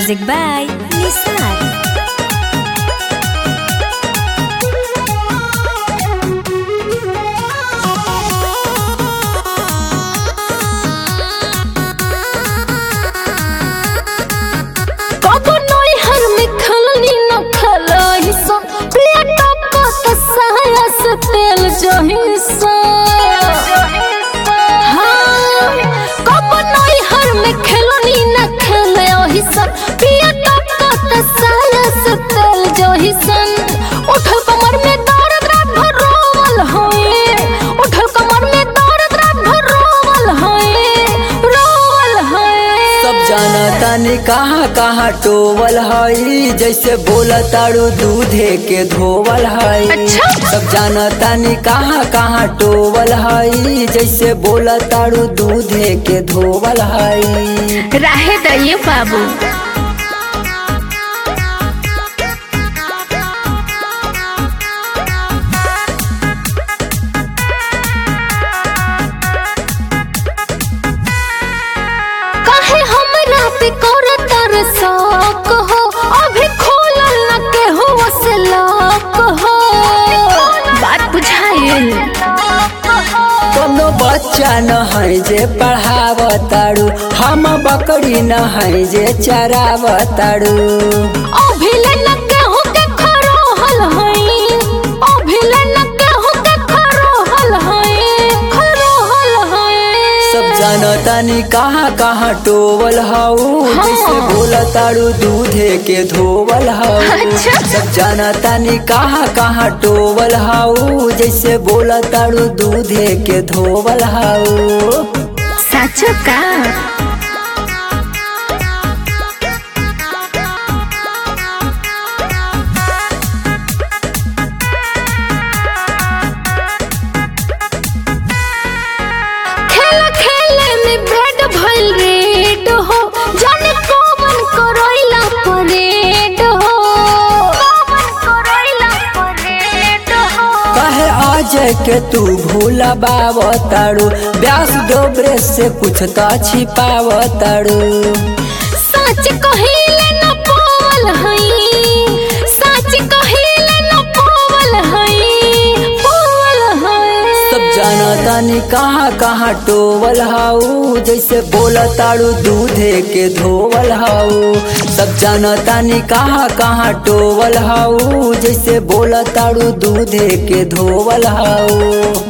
Music by Nisar. तानी कहाँ कहाँ टोवल हई, जैसे बोला तारू दूधे के धोवल हई। अच्छा? सब जाना तानी कहाँ कहाँ टोवल हई, जैसे बोला तारू दूधे के धोवल हई। राहे दइए बाबू। कोनो बच्चा न है जे पढ़ावताड़ू, हम बकरी न है जे चरावताड़ू। तानी कहाँ कहाँ टोवल हऊ, जैसे बोला तारू दूधे के धोवल हऊ। अच्छा? सब जाना तानी कहाँ कहाँ टोवल हऊ, जैसे बोला तारू दूधे के धोवल हऊ। सचो का? के तू भूला बावताड़ू, ब्यास डोबरे से कुछ तो छिपावताड़ू। सच कहिले न पावल हई, सच कहिले न पावल हई, पावल हई। सब जाना तानी कहाँ कहाँ टोवल हऊ, जैसे बोला ताड़ू दूधे के धोवल हऊ। सब जाना तानी कहाँ कहाँ टोवल हऊ, जैसे बोला ताड़ू दूधे के धोवल हऊ।